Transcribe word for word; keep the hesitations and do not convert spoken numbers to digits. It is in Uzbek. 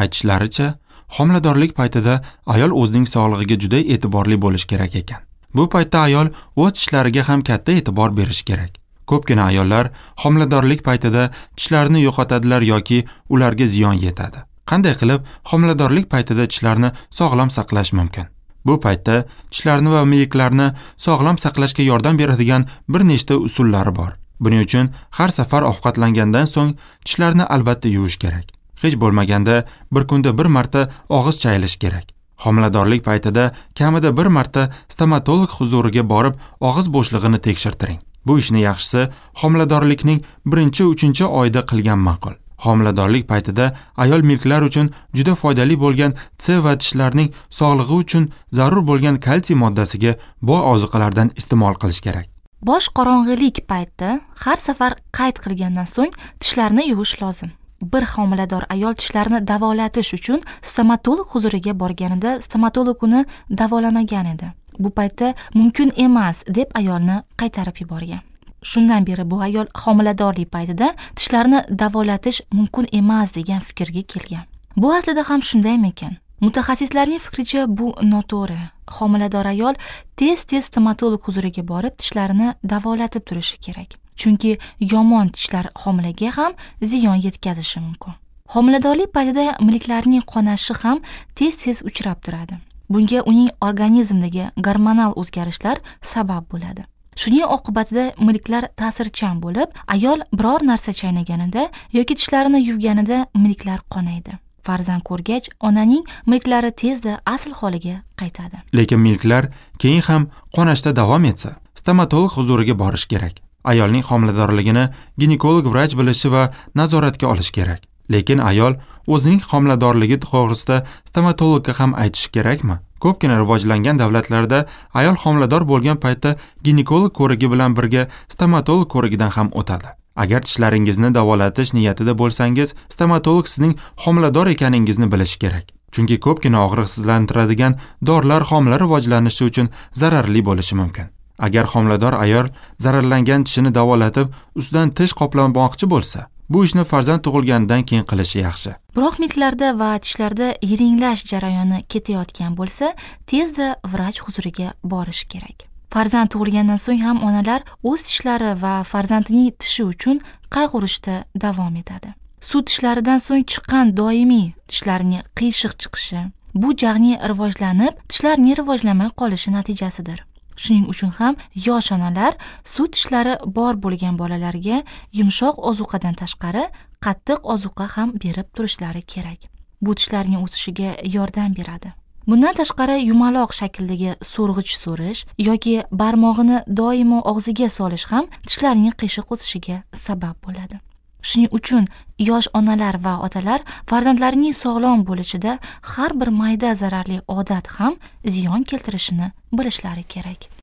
aytishlaricha, homiladorlik paytida ayol o'zining sog'lig'iga juda e'tiborli bo'lish kerak ekan. Bu paytda ayol o'z tishlariga ham katta e'tibor berish kerak. Ko'pgina ayollar homiladorlik paytida tishlarini yo'qotadilar yoki ularga ziyon yetadi. Qanday qilib homiladorlik paytida tishlarni sog'lom saqlash mumkin? Bu paytda tishlarni va milklarni sog'lom saqlashga yordam beradigan bir nechta usullari bor. Buning uchun har safar ovqatlangandan so'ng tishlarni albatta yuvish kerak. Hech bo'lmaganda bir kunda bir marta og'iz chayilish kerak. Homiladorlik paytida kamida bir marta stomatolog huzuriga borib og'iz bo'shlig'ini tekshirtiring. Bu ishni yaxshisi homiladorlikning birinchi uchinchi oyida qilgan ma'qul. Homiladorlik paytida ayol milklar uchun juda foydali bo'lgan C va tishlarning sog'lig'i uchun zarur bo'lgan kalsiy moddasiga boy ozuqalardan iste'mol qilish kerak. Bosh qorong'ilik payti har safar qayd qilgandan so'ng tishlarni yuvish lozim. Bir homilador ayol tishlarini davolatish uchun stomatolog huzuriga borganida stomatolog uni davolamagan edi. Bu paytda mumkin emas deb ayolni qaytarib yuborgan. Shundan beri bu ayol homiladorlik paytida tishlarini davolatish mumkin emas degan fikrga kelgan. Bu aslida ham shundaymikan? Mutaxassislarning fikricha bu noto'g'ri. Homilador ayol tez-tez stomatolog huzuriga borib tishlarini davolatib turishi kerak. Chunki yomon tishlar homilaga ham ziyon yetkazishi mumkin. Homiladorlik paytida milklarning qonashi ham tez-tez uchrab turadi. Bunga uning organizmidagi gormonal o'zgarishlar sabab bo'ladi. Shuning oqibatida milklar ta'sirchan bo'lib, ayol biror narsa chaynaganida yoki tishlarini yuvganida milklar qonaydi. Farzand ko'rgach, onaning milklari tezda asl holiga qaytadi. Lekin milklar keyin ham qonashda davom etsa, stomatolog huzuriga borish kerak. Ayolning homiladorligini ginekolog vrach bilishi va nazoratga olish kerak. Lekin ayol o'zining homiladorligi to'g'risida stomatologga ham aytishi kerakmi? Ko'pgina rivojlangan davlatlarda ayol homilador bo'lgan paytda ginekolog ko'rigi bilan birga stomatolog ko'rigidan ham o'tadi. Agar tishlaringizni davolatish niyatida bo'lsangiz, stomatolog sizning homilador ekaningizni bilishi kerak. Chunki ko'pgina og'riqsizlantiradigan dorilar homila rivojlanishi uchun zararli bo'lishi mumkin. Agar homilador ayol zararlangan tishini davolatib, ustidan tish qoplamoqchi bo'lsa, bu ishni farzand tug'ilganidan keyin qilishi yaxshi. Biroq milklarda va tishlarda yiringlash jarayoni ketayotgan bo'lsa, tezda vrach huzuriga borish kerak. Farzand tug'ilgandan so'ng ham onalar o'z tishlari va farzandining tishi uchun qayg'urishda davom etadi. Sut tishlaridan so'ng chiqqan doimiy tishlarining qiyshiq chiqishi, bu jag'ning rivojlanib, tishlarning rivojlanmay qolishi natijasidir. Shuning uchun ham yosh onalar sut tishlari bor bo'lgan bolalarga yumshoq ozuqadan tashqari qattiq ozuqa ham berib turishlari kerak. Bu tishlarning o'sishiga yordam beradi. Bundan tashqari yumaloq shakldagi so'rg'ich so'rish yoki barmog'ini doimo og'ziga solish ham tishlarning qiyshiq o'sishiga sabab bo'ladi. Shuning uchun yosh onalar va otalar farzandlarining sog'lom bo'lishida har bir mayda zararli odat ham ziyon keltirishini bilishlari kerak.